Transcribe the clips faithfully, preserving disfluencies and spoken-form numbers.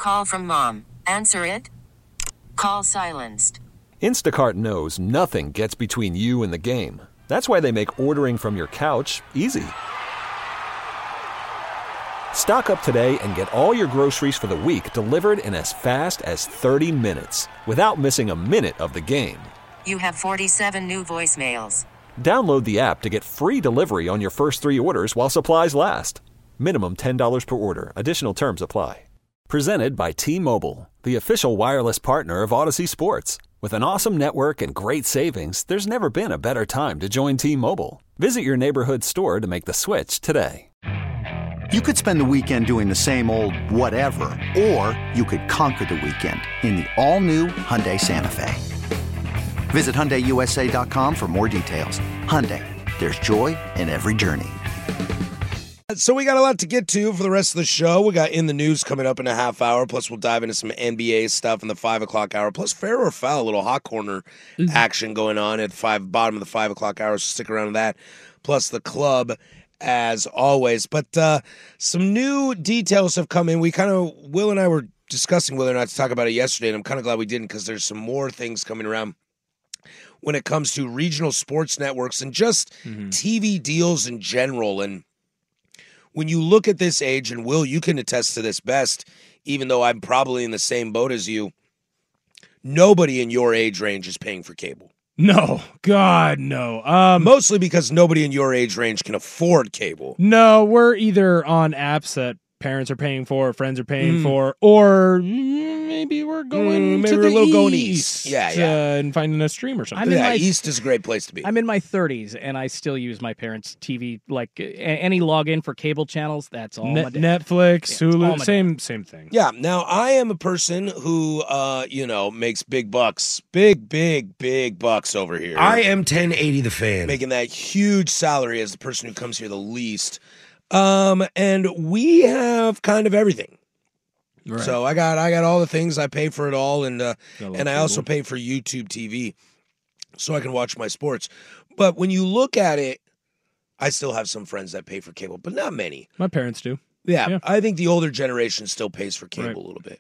Call from mom. Answer it. Call silenced. Instacart knows nothing gets between you and the game. That's why they make ordering from your couch easy. Stock up today and get all your groceries for the week delivered in as fast as thirty minutes without missing a minute of the game. You have forty-seven new voicemails. Download the app to get free delivery on your first three orders while supplies last. Minimum ten dollars per order. Additional terms apply. Presented by T-Mobile, the official wireless partner of Odyssey Sports. With an awesome network and great savings, there's never been a better time to join T-Mobile. Visit your neighborhood store to make the switch today. You could spend the weekend doing the same old whatever, or you could conquer the weekend in the all-new Hyundai Santa Fe. Visit Hyundai U S A dot com for more details. Hyundai, there's joy in every journey. So we got a lot to get to for the rest of the show. We got In the News coming up in a half hour, plus we'll dive into some N B A stuff in the five o'clock hour, plus fair or foul, a little hot corner mm-hmm. action going on at the five, bottom of the five o'clock hour, so stick around to that, plus the club as always. But uh, some new details have come in. We kind of, Will and I were discussing whether or not to talk about it yesterday, and I'm kind of glad we didn't because there's some more things coming around when it comes to regional sports networks and just mm-hmm. T V deals in general. And when you look at this age, and Will, you can attest to this best, even though I'm probably in the same boat as you, nobody in your age range is paying for cable. No, God, no. Um, Mostly because nobody in your age range can afford cable. No, we're either on apps that parents are paying for, friends are paying mm. for, or maybe we're going mm, maybe to we're the a little east, going east. Yeah, yeah. Uh, and finding a stream or something. I'm in yeah, my, east is a great place to be. I'm in my thirties, and I still use my parents' T V. Like, uh, any login for cable channels, that's all ne- my dad. Netflix, yeah, Hulu, same same thing. Yeah, now I am a person who, uh, you know, makes big bucks. Big, big, big bucks over here. I am ten eighty The Fan. Making that huge salary as the person who comes here the least. Um, and we have kind of everything. Right. So I got I got all the things. I pay for it all, and uh, and I also pay for YouTube T V so I can watch my sports. But when you look at it, I still have some friends that pay for cable, but not many. My parents do. Yeah, yeah. I think the older generation still pays for cable right. a little bit.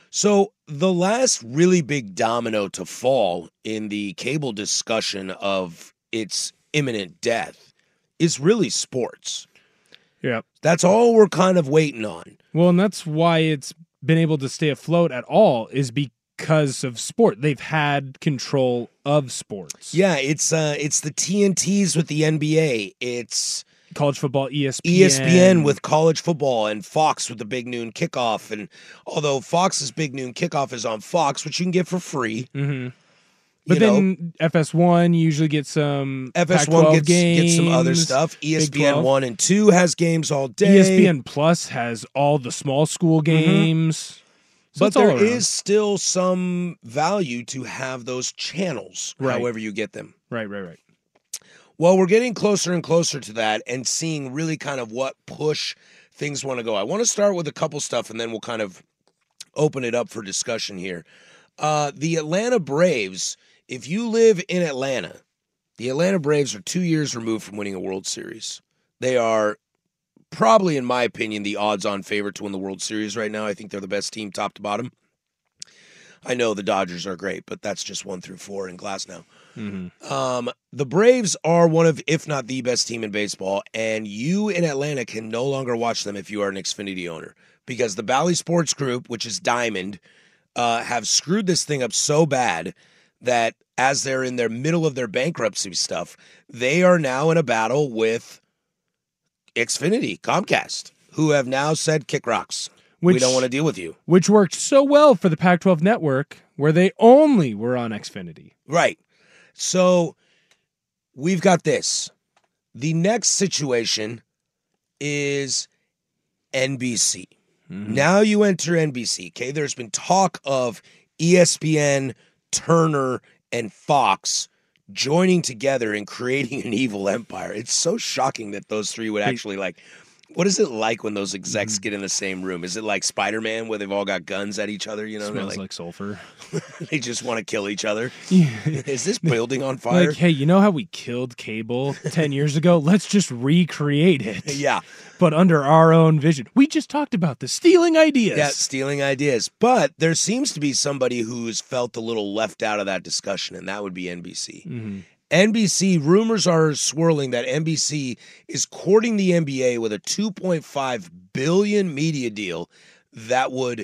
So the last really big domino to fall in the cable discussion of its imminent death is really sports. Yeah. That's all we're kind of waiting on. Well, and that's why it's been able to stay afloat at all is because of sport. They've had control of sports. Yeah, it's uh, it's the T N Ts with the N B A. It's college football, E S P N. E S P N with college football, and Fox with the Big Noon Kickoff. And although Fox's Big Noon Kickoff is on Fox, which you can get for free. Mm-hmm. But then know, F S one usually gets some F S one gets, gets some other stuff. E S P N one and two has games all day. E S P N Plus has all the small school games. Mm-hmm. So but there is still some value to have those channels, right. however you get them. Right, right, right. Well, we're getting closer and closer to that and seeing really kind of what push things want to go. I want to start with a couple stuff, and then we'll kind of open it up for discussion here. Uh, the Atlanta Braves... If you live in Atlanta, the Atlanta Braves are two years removed from winning a World Series. They are probably, in my opinion, the odds-on favorite to win the World Series right now. I think they're the best team top to bottom. I know the Dodgers are great, but that's just one through four in Glass now. Mm-hmm. Um, the Braves are one of, if not the best team in baseball, and you in Atlanta can no longer watch them if you are an Xfinity owner because the Bally Sports Group, which is Diamond, uh, have screwed this thing up so bad that as they're in their middle of their bankruptcy stuff, they are now in a battle with Xfinity, Comcast, who have now said, kick rocks. Which, we don't want to deal with you. Which worked so well for the Pac twelve network, where they only were on Xfinity. Right. So we've got this. The next situation is N B C. Mm-hmm. Now you enter N B C. Okay, there's been talk of E S P N, Turner, and Fox joining together and creating an evil empire. It's so shocking that those three would actually like What is it like when those execs get in the same room? Is it like Spider-Man where they've all got guns at each other? You know, Smells like, like sulfur. they just want to kill each other. Yeah. Is this building on fire? Like, hey, you know how we killed cable ten years ago? Let's just recreate it. Yeah. But under our own vision. We just talked about this. Stealing ideas. Yeah, stealing ideas. But there seems to be somebody who's felt a little left out of that discussion, and that would be N B C. Mm-hmm. N B C, rumors are swirling that N B C is courting the N B A with a two point five billion dollars media deal that would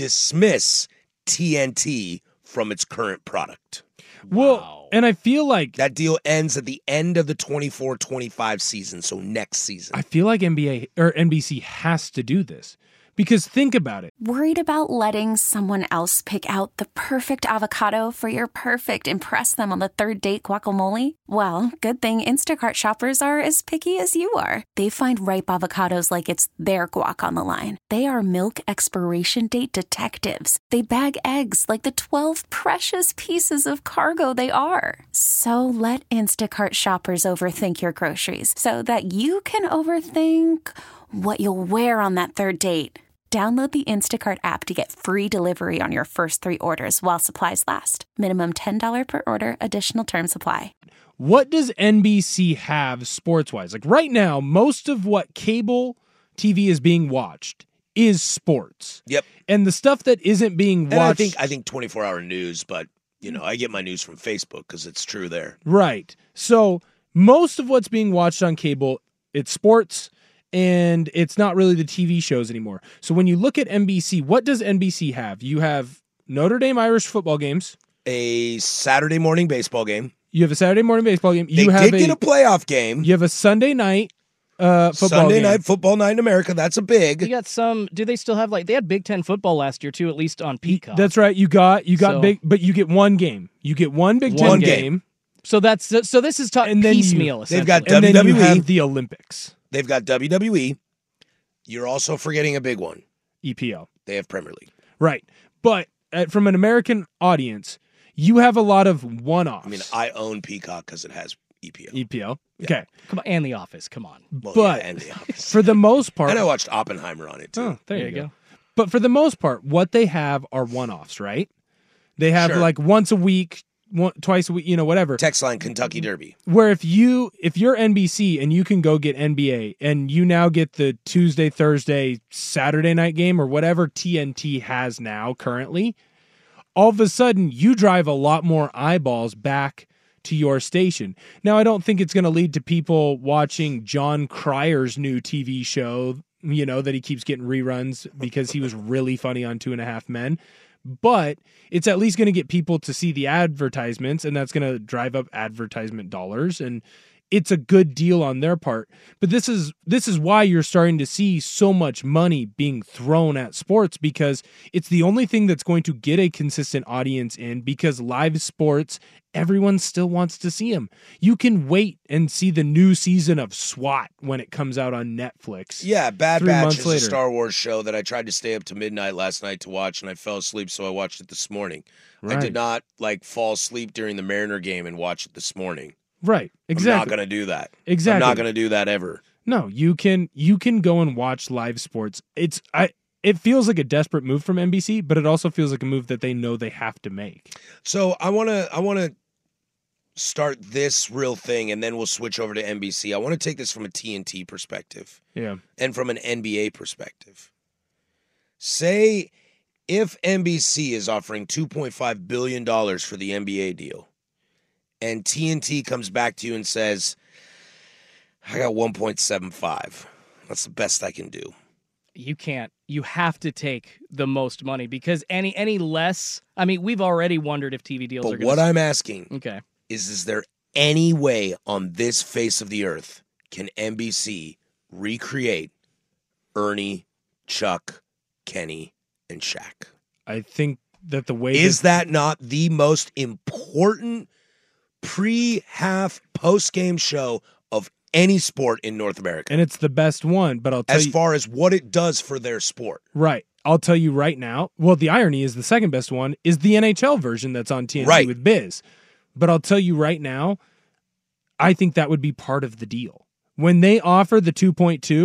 dismiss T N T from its current product. Well, Wow. and I feel like That deal ends at the end of the twenty-four twenty-five season, so next season. I feel like N B A or N B C has to do this. Because think about it. Worried about letting someone else pick out the perfect avocado for your perfect impress them on the third date guacamole? Well, good thing Instacart shoppers are as picky as you are. They find ripe avocados like it's their guac on the line. They are milk expiration date detectives. They bag eggs like the twelve precious pieces of cargo they are. So let Instacart shoppers overthink your groceries so that you can overthink what you'll wear on that third date. Download the Instacart app to get free delivery on your first three orders while supplies last. Minimum ten dollars per order. Additional terms apply. What does N B C have sports-wise? Like right now, most of what cable T V is being watched is sports. Yep. And the stuff that isn't being watched... And I think I think twenty-four hour news, but you know, I get my news from Facebook because it's true there. Right. So most of what's being watched on cable, it's sports, and it's not really the T V shows anymore. So when you look at N B C, what does N B C have? You have Notre Dame Irish football games. A Saturday morning baseball game. You have a Saturday morning baseball game. They You have did a, get a playoff game. You have a Sunday night uh, football Sunday game. night football night in America. That's a big. You got some. Do they still have like they had Big Ten football last year too? At least on Peacock. That's right. You got you got So- big, but you get one game. You get one Big Ten One game, game. So that's so. This is taught And then you- piecemeal. they've got essentially. and then you W W E. have the Olympics, They've got W W E. You're also forgetting a big one. E P L. They have Premier League. Right. But uh, from an American audience, you have a lot of one-offs. I mean, I own Peacock because it has E P L. E P L. Okay. Come on, and The Office. Come on. Well, but yeah, and The Office. for the most part, And I watched Oppenheimer on it too. oh, there, There you you go. go. But for the most part, what they have are one-offs, right? They have Sure. like once a week, one, twice a week, you know, whatever. Text line Kentucky Derby. Where if you if you're N B C and you can go get N B A and you now get the Tuesday, Thursday, Saturday night game or whatever T N T has now currently, all of a sudden you drive a lot more eyeballs back to your station. Now I don't think it's going to lead to people watching John Cryer's new T V show, you know, that he keeps getting reruns because he was really funny on Two and a Half Men. But it's at least going to get people to see the advertisements, and that's going to drive up advertisement dollars, and it's a good deal on their part. But this is this is why you're starting to see so much money being thrown at sports, because it's the only thing that's going to get a consistent audience in, because live sports, everyone still wants to see them. You can wait and see the new season of SWAT when it comes out on Netflix. Yeah, Bad Three Batch months is later. a Star Wars show that I tried to stay up to midnight last night to watch, and I fell asleep, so I watched it this morning. I Right. did not like fall asleep during the Mariner game and watch it this morning. Right, I'm not exactly. going to do that. Exactly. I'm not going to do that ever. No, you can you can go and watch live sports. It's I it feels like a desperate move from N B C, but it also feels like a move that they know they have to make. So I want to I want to start this real thing, and then we'll switch over to N B C. I want to take this from a T N T perspective Yeah. and from an N B A perspective. Say if N B C is offering two point five billion dollars for the N B A deal, and T N T comes back to you and says, I got one point seven five. That's the best I can do. You can't. You have to take the most money because any any less. I mean, we've already wondered if T V deals are But going what I'm asking Okay. is, is there any way on this face of the earth can N B C recreate Ernie, Chuck, Kenny, and Shaq? I think that the way Is that, that not the most important pre-half, post-game show of any sport in North America? and it's the best one, but I'll tell As you far as what it does for their sport. right. I'll tell you right now. Well, the irony is the second best one is the N H L version that's on T N T Right. with Biz. But I'll tell you right now, I think that would be part of the deal. When they offer the two point two,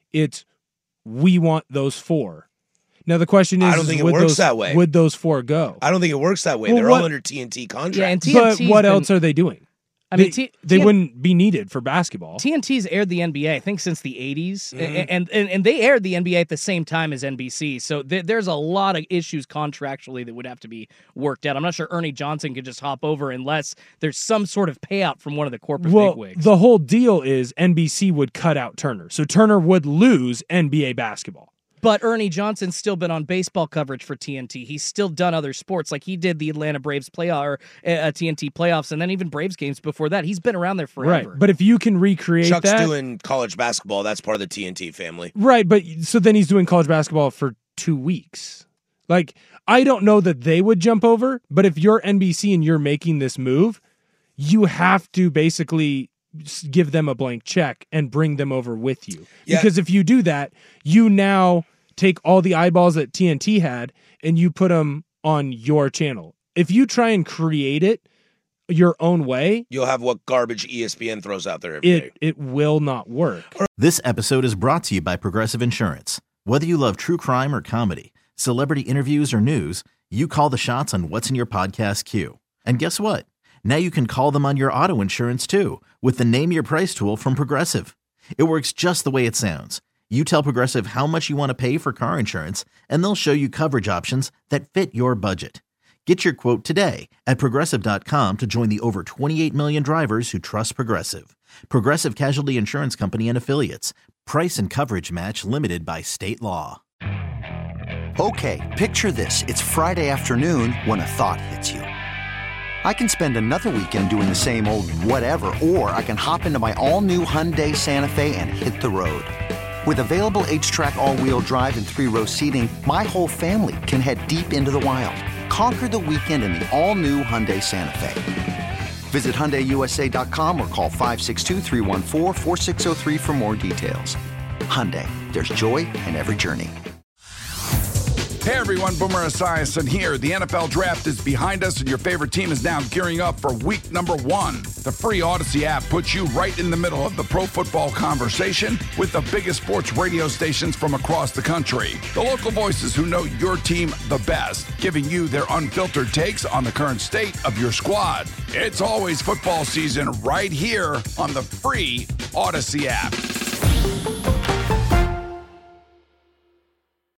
It's we want those four. Now the question is, I don't think is it would works those, that way. Would those four go? I don't think it works that way. Well, They're what- all under T N T contracts. Yeah, and T N But T's what been- else are they doing? I mean, they, T- they T N wouldn't be needed for basketball. T N T's aired the N B A, I think, since the eighties, Mhm. and, and and they aired the N B A at the same time as N B C. So th- there's a lot of issues contractually that would have to be worked out. I'm not sure Ernie Johnson could just hop over unless there's some sort of payout from one of the corporate Well, bigwigs. the whole deal is N B C would cut out Turner, so Turner would lose N B A basketball. But Ernie Johnson's still been on baseball coverage for T N T. He's still done other sports, like he did the Atlanta Braves play or uh, T N T playoffs, and then even Braves games before that. He's been around there forever. Right, but if you can recreate Chuck's that, doing college basketball. That's part of the T N T family. right? But so then he's doing college basketball for two weeks. Like I don't know that they would jump over, but if you're N B C and you're making this move, you have to basically give them a blank check and bring them over with you. Yeah. Because if you do that, you now take all the eyeballs that T N T had and you put them on your channel. If you try and create it your own way, You'll have what garbage E S P N throws out there every day. it it will not work. This episode is brought to you by Progressive Insurance. Whether you love true crime or comedy, celebrity interviews or news, you call the shots on what's in your podcast queue. And guess what? Now you can call them on your auto insurance too with the Name Your Price tool from Progressive. It works just the way it sounds. You tell Progressive how much you want to pay for car insurance, and they'll show you coverage options that fit your budget. Get your quote today at Progressive dot com to join the over twenty-eight million drivers who trust Progressive. Progressive Casualty Insurance Company and Affiliates. Price and coverage match limited by state law. Okay, picture this. It's Friday afternoon when a thought hits you. I can spend another weekend doing the same old whatever, or I can hop into my all-new Hyundai Santa Fe and hit the road. With available H-Track all-wheel drive and three-row seating, my whole family can head deep into the wild. Conquer the weekend in the all-new Hyundai Santa Fe. Visit Hyundai U S A dot com or call five six two, three one four, four six zero three for more details. Hyundai, there's joy in every journey. Hey everyone, Boomer Esiason here. The N F L Draft is behind us and your favorite team is now gearing up for week number one. The free Odyssey app puts you right in the middle of the pro football conversation with the biggest sports radio stations from across the country. The local voices who know your team the best, giving you their unfiltered takes on the current state of your squad. It's always football season right here on the free Odyssey app.